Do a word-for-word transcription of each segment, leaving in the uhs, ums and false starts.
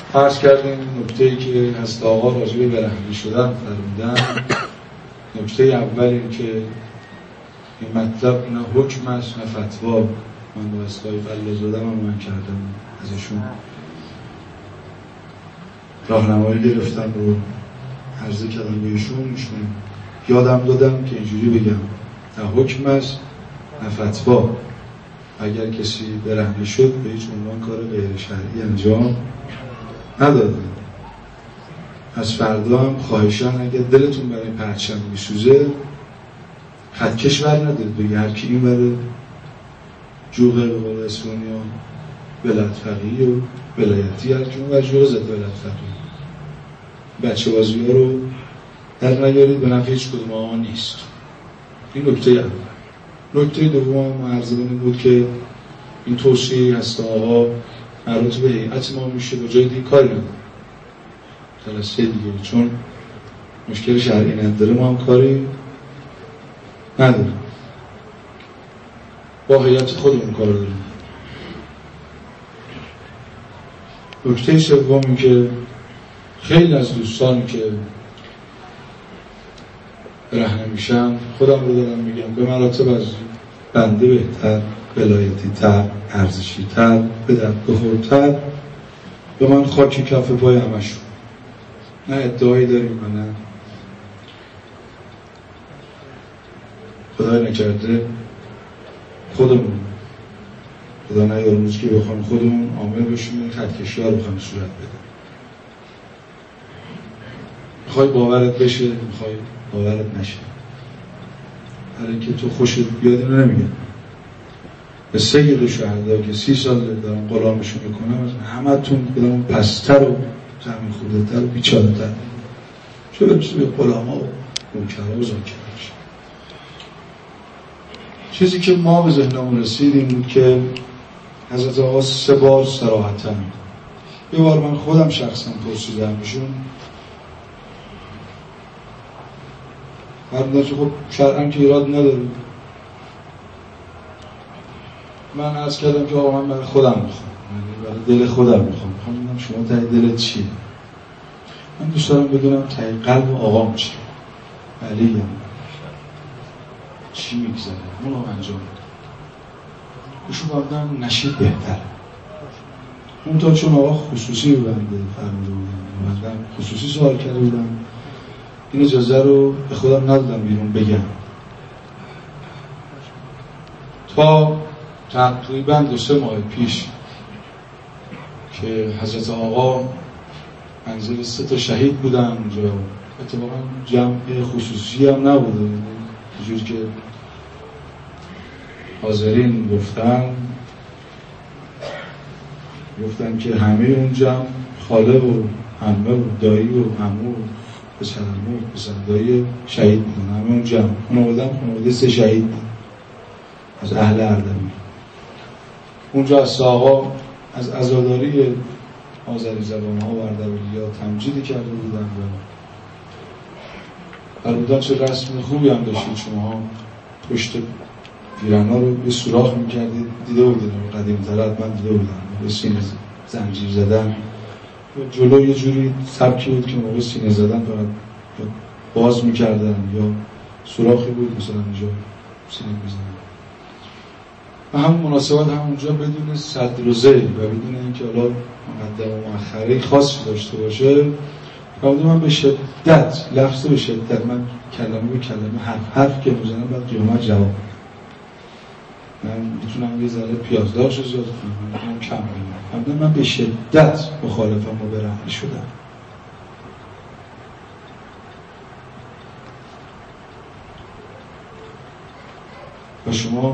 فرض کردیم نکته‌ای که از آقا راجع به برهنه شدن فرمودن، نکته اول این که این مطلب نه حکم است نه فتوا. من با اصلاحی فلا زدم هم من کردم ازشون راهنمایی گرفتم رو عرضه کردم بهشون، ایشون یادم دادم که اینجوری بگم نه حکم است نه فتوا. اگر کسی برهنه شد به هیچ عنوان کار غیر شرعی انجام نداده. از فردا هم خواهشان اگر دلتون برای پرچم میسوزه خطکش ور ندارید بگی هر کی این بره جوغه به قول اسپانیا ولایت فقیه و ولایتی، هر کی اون بر جوغه زد ولایت فقیه. بچه بازی ها رو در نیارید، به نفع هیچ کدوم آقا نیست. این نکته اول. نکته دوم عرض این بود که این توصیه هست آقا مربوط به هیئت ما میشه، با جای دیگه کاری نداره، جلسه دیگه، چون مشکل شرعی نداره ما هم کاری نداریم، با هیئت خودمون کار داریم. نکته سومی که خیلی از دوستانی که برهنه میشن، خودم رو دارم میگم، به مراتب از بنده بهتر، ولایتی تر، ارزشی تر، به درد بخورتر، به من خاکی کف پای همشون. نه ادعایی داریم و نه خدای نکرده خودمون، خدا نیارموز که بخوام خودمون عامل بشیم این خطکشی ها رو بخوام صورت بده. میخوای باورت بشه، میخوای باورت نشه، برای اینکه تو خوشت بیاد اینو نمیگم. به سید شهدا که سی سال دارم غلامشون میکنم، از همه تون بدم پستر و زمین خورده تر و بیچاره تر چرا بسید به غلام ها و منکره و زاکره بشه. چیزی که ما به ذهنمون رسید این بود که حضرت آقا سه بار صراحتاً، یه بار من خودم شخصا پرسیدم ایشون، فرمودن که خب شرعاً که ایراد نداره. من عرض کردم که آقا من برای خودم میخوام، برای دل خودم میخوام. میخوام شما ته دلت چیه؟ من دوست دارم بدونم ته قلب آقام چیه، علیم چی میگذاره، اون رو انجام بده. ایشون بودم نشید بهتره. اون تا چون آقا خصوصی رو بنده فرموده بودم، بودم خصوصی سوال کرده بودم، این اجازه رو به خودم ندادم بیرون بگم. تا تقریباً دو سه ماه پیش که حضرت آقا منزل سه تا شهید بودن اونجا، اتفاقاً جمع خصوصی هم نبوده، اینجور که حاضرین گفتن گفتن که همه اون جمع خاله و عمه و دایی و عمو و پسرعمو و پسردایی شهید بودن. همه اون جمع خانواده‌ام خانواده سه شهید بود از اهل اردبیل. اونجا از آقا از عزاداری آذری زبان ها و اردبیلی ها تمجیدی کرده بودن و فرمودن چه رسم خوبی هم داشتید شما، پشت پیرنا رو یه سوراخ میکردید، دیده بودید قدیم ترت من دیده بودم به سینه زنجیر زدن جلو یه جوری سبکی بود که موقع سینه زدن فقط باز میکردن یا سوراخی بود مثلا اینجا سینه میزدن. و همون مناسبت همونجا بدون صدر و زیر و بدون اینکه حالا مقدم و مؤخره خاصی داشته باشه، فرمودن من به شدت لفظ به شدت من کلمه به کلمه حرف حرف که میزنم بعد قیامت جواب من میتونم یه ذره پیازدارش رو زیاد کنم، من کم بگم. فرمودن من به شدت مخالفم و برهنه شدم. و شما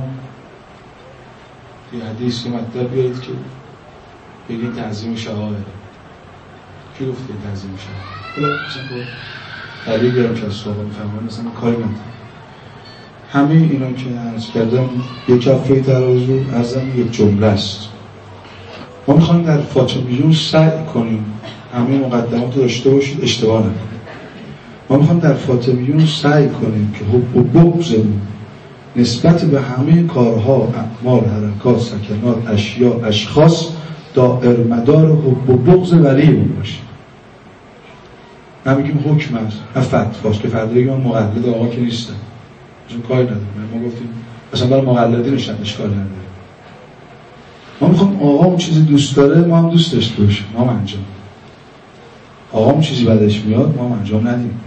یه حدیث یه مطلب بیارید که بگید تعظیم شعائر. کی گفت که تعظیم شعائر؟ بلا مثلا با دلیل بیارم که از صحابه میفهمم مثلا کاری ندارم. همه اینا که عرض کردم یک کفه ترازو ارزم یک جمله است. ما میخوایم در فاطمیون سعی کنیم همه مقدمات رو داشته باشید، اشتباه نکنید. ما میخوایم در فاطمیون سعی کنیم که حب و بغضمون نسبت به همه کارها، اعمال، حرکات، سکنات، اشیاء، اشخاص دائر مدار حب و بغض ولی اون باشیم. نمیگیم حکم است، نه فتواست که فردا بگیم من مقلد آقا که نیستم، چون کاری نداریم. ما گفتیم مثلا برای مقلدی نشن اشکال نداره. ما میخوام آقا اون چیزی دوست داره ما هم دوست داشته باشیم، ما هم انجام. آقا اون چیزی بعدش میاد ما هم انجام ندیم.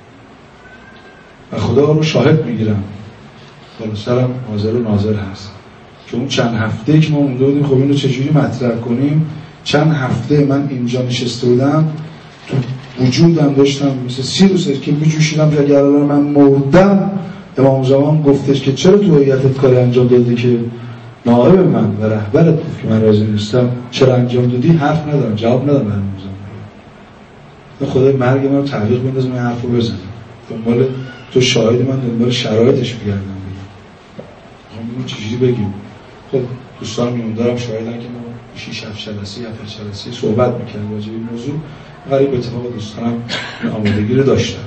و خدا رو شاهد میگیرم، بالا سرم حاضر و ناظر هست که اون چند هفته که ما مونده بودیم خب اینو چجوری مطرح کنیم. چند هفته من اینجا نشسته بودم تو وجودم داشتم مثل سیروس که میجوشیدم که اگر من مردم امام زمان گفتش که چرا تو هیئتت کار انجام دادی که نائب من و رهبرت گفت که من راضی نیستم، چرا انجام دادی؟ حرف ندارم، جواب ندارم. من زمان خدای مرگ من رو تعلیق بندازم این حرفو بزنم، دنبال تو شاهد من دنبال شرایطش بگردم بگم اینو چجوری بگیم. خب دوستان میون دارم شاهدن که ما شیش هفت جلسه یا هفت جلسه صحبت می‌کردیم راجع به این موضوع. غریب اتفاق دوستانم این آمادگی رو داشتن.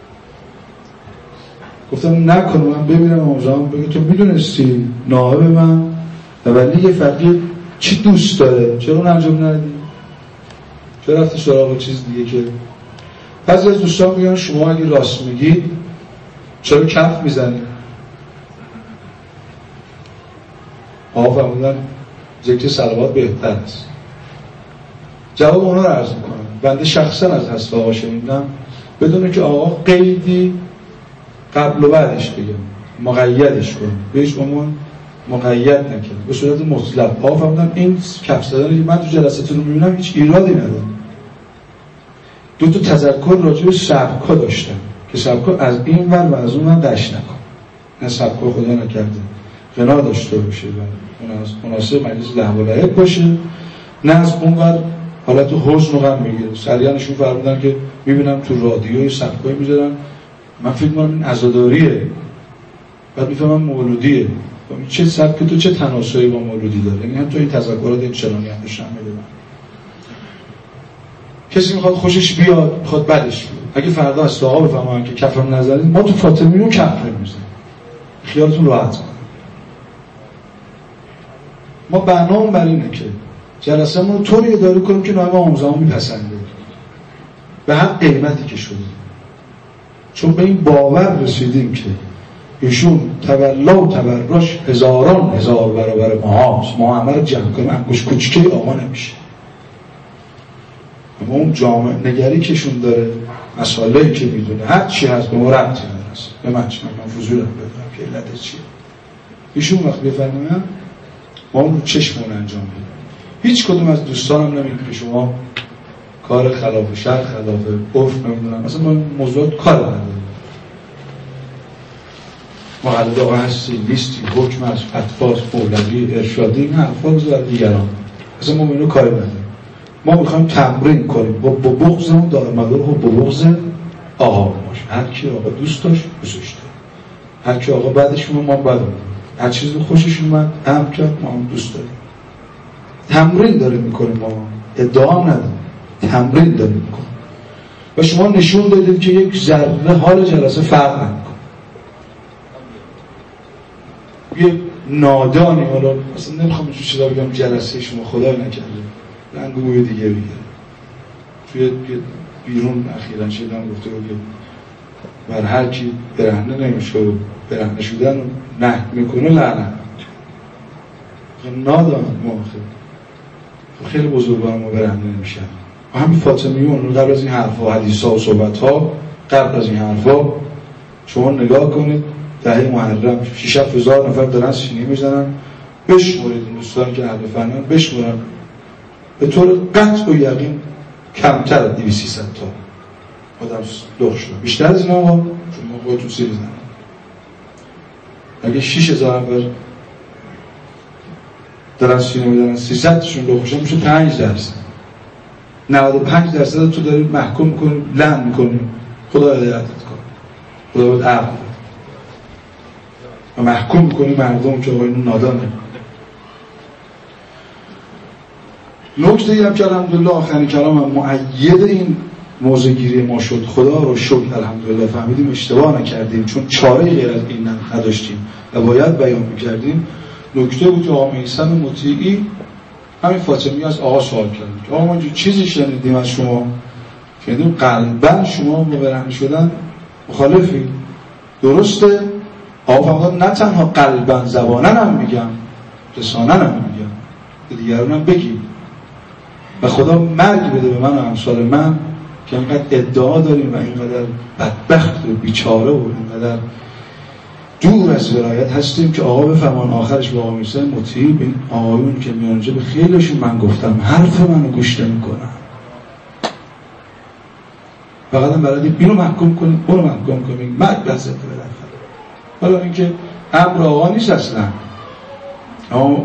گفتم نکنم من ببینم آموزان بگه تو میدونستی نائب من ولی یه فقیر چی دوست داره، چرا اون انجام ندی؟ چرا رفتی سراغ چیز دیگه؟ که بعضی از دوستان میگن شما اگه راست میگی چرا کف میزنی؟ آقا فرمودن ذکر صلوات بهتر است. جواب اونا رو عرض میکنم. بنده شخصا از هست آقا شنیدم بدونه که آقا قیدی قبل و بعدش بگم، مقیدش کنم، بهش عموم مقید نکنم، به صورت مطلق. آقا فرمودن این کف زدن من تو جلساتون رو میبینم هیچ ایرادی نداره. دو تا تذکر راجع به سبکا داشتم که سبکا از این ور و از اون ور دش نکن، نه سبکا خدا نکرده غنا داشته باشه و مناسب مجلس لهو و لعب باشه، نه از اون ور حالت حزن و غم میگیره. سریعانشون فرمودن که میبینم تو رادیوی سبکایی میذارن، من فکر میکنم این عزاداریه، بعد میفهمم مولودیه. چه سبک تو چه تناسبی با مولودی داره؟ یعنی هم تو این تذکرات این چنانی هم داشتم میدونم. کسی میخواد خوشش بیاد، میخواد بدش بیاد. اگه فردا از آقا بفهمن که کفم نزدید ما تو فاطمیون کف نمیزنیم، خیالتون راحت کنید. ما برنامه بر اینه که جلسه‌مون رو طوری اداره کنیم که نائب آموزان میپسنده به هر قیمتی که شده، چون به این باور رسیدیم که ایشون تولا و تبرش هزاران هزار برابر ما هست. ما همه رو جمع کنیم انگوش کوچکی آقا نمیشه. اما اون جامعه نگری کهشون داره، مسائلی که میدونه هر چی هست به ما ربطی نداره، به من چی من فضولم بدونم که علت چیه. ایشون وقت بفرماین ما اون رو چشمون انجام بدیم. هیچ کدوم از دوستانم نمیگه که شما کار خلاف شرع خلاف عرف نمیدونم، مثلا ما موضوعات کار نداریم. مقلد آقا هستی نیستی، حکم از فتواست، مولوی، ارشادی، این حرفا رو برای دیگران، مثلا ما اینو کاری نداریم. ما میخوایم تمرین کنیم با بغضمون داره مدار با بغض آقا باشه. هر کی آقا دوست داشت دوستش داشت، هر کی آقا بعدش اومد ما بعد هر چیزی خوشش اومد هم کرد ما هم دوست داریم. تمرین داریم میکنیم، ما ادعا نداریم، تمرین داریم میکنیم و شما نشون دادید که یک ذره حال جلسه فرق نمیکنه. یه نادانی حالا اصلا نمیخوام چه چیزا بگم جلسه شما خدای نکرده رنگ بوی دیگه بگیره. توی بیرون اخیراً شدم گفته بود بر هر کی برهنه نمیشه و برهنه شدن رو نه میکنه لعنت. نادان ما خیلی بزرگان ما برهنه نمیشن. و همین فاطمیون رو قبل از این حرفا حدیثا و صحبت‌ها قبل از این حرفا شما نگاه کنید دهه محرم شش هزار نفر دارن سینه میزنن، بشمرید این دوستان که اهل فنن بشمرن به طور قطع و یقین کمتر از دویست سیصد تا آدم لخ شدن. بیشتر از اینا ها شما خودتون سیر بزنید. اگه شش هزار نفر دارن سینه میزنن سیصد تاشون لخ شدن میشه پنج درصد. نود و پنج درصد تو دارید محکوم میکنید، لعن میکنید. خدا هدایتت کنه، خدا باید عقل و محکوم میکنی مردم که آقا اینو نادانه. نکته ای هم که الحمدلله آخرین کلام هم مؤید این موضوع گیری ما شد. خدا رو شکر الحمدلله فهمیدیم اشتباه نکردیم، چون چاره غیر از این نداشتیم و باید بیان میکردیم. نکته بود که آقا میثم مطیعی همین فاطمی از آقا سوال کردیم که آقا ما چیزی شنیدیم از شما، شنیدیم قلباً شما با برهنه شدن مخالفی. درسته؟ آقا فقط نه تنها قلباً، زباناً هم میگم، لساناً هم میگم، به دیگرانم بگیم و خدا مرگ بده به من و امثال من که اینقدر ادعا داریم و اینقدر بدبخت و بیچاره و اینقدر دور از ولایت هستیم که آقا بفهمان آخرش به آقا میرسه مطیع. این آقایون که میان اونجا به خیلیشون من گفتم حرف منو گوش نمی‌کنن، فقط هم بلدیم اینو محکوم کنیم اونو محکوم کنیم، مرگ بزده بالاخره. حالا اینکه امر آقا نیست اصلا، اما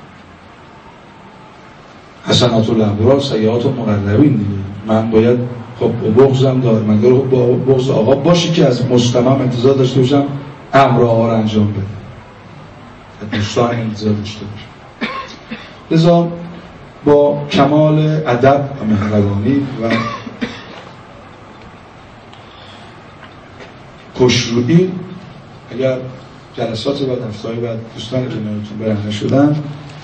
حسنات الابرار سیئات المقربین دیگه. من باید خب بغضم دارم، من خب با بغض آقا باشی که از مجتمع انتظار داشته باشم امر آقا رو انجام بده، از دوستان انتظار داشته باشم. لذا با کمال ادب و مهربانی و خوشرویی، اگر جلسات بعد هفته‌های بعد دوستان کنارتون برهنه شدن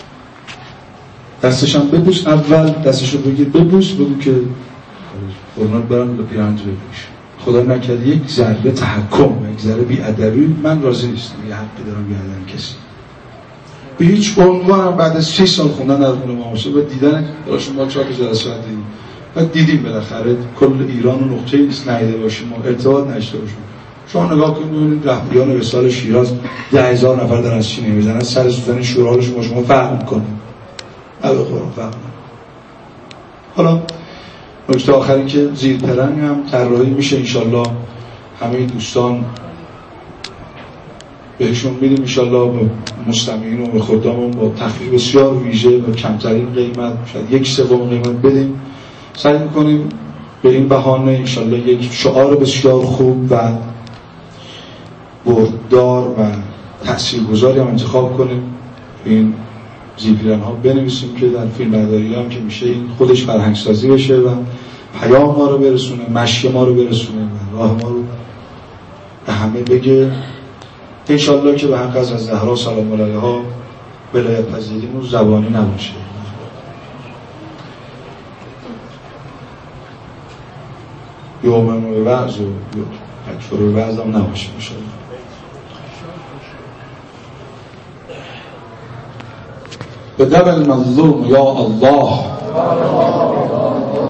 دستشان ببوس، اول دستشو بگیر ببوس، بگو که قربانت برم به پیرهنت بپوش، خدا نکرده یک ضربه تحکم، یک ضربه بی‌ادبی من راضی نیستم یه حقی دارم بیادن کسی. به هیچ عنوان بعد از شش سال خوندن در خونه ماموسه و دیدن براشون ما چهار جلسات دیدیم و دیدیم بالاخره کل ایران و نقطه‌ای نیست ندیده باشیم و ارتباط نشته باشیم. شما نگاه کنید ببینید رهبریان وصال شیراز ده هزار نفر دارن از چی نمیزنن، سر سوزن شورا رو شما شما فهم کنید. نه بخورم فهم. حالا نکته آخری که زیر پرنگ هم طراحی میشه انشالله همه دوستان بهشون میدیم انشالله، به مستمعین و به خدامون با تخفیف بسیار ویژه و کمترین قیمت، شاید یک سوم قیمت بدیم. سعی میکنیم به این بهانه انشالله یک شعار بسیار خوب و بردار و تأثیرگذاری هم انتخاب کنیم، این زیرپیرن ها بنویسیم که در فیلم برداری هم که میشه این خودش فرهنگ سازی بشه و پیام ما رو برسونه، مشی ما رو برسونه و راه ما رو به همه بگه. انشالله که به حق از زهرا سلام علیها ولایت پذیریمون زبانی نباشه، یومن و وعظ و اکفر و وعظ هم نباشه انشالله. به دم المظلوم یا الله.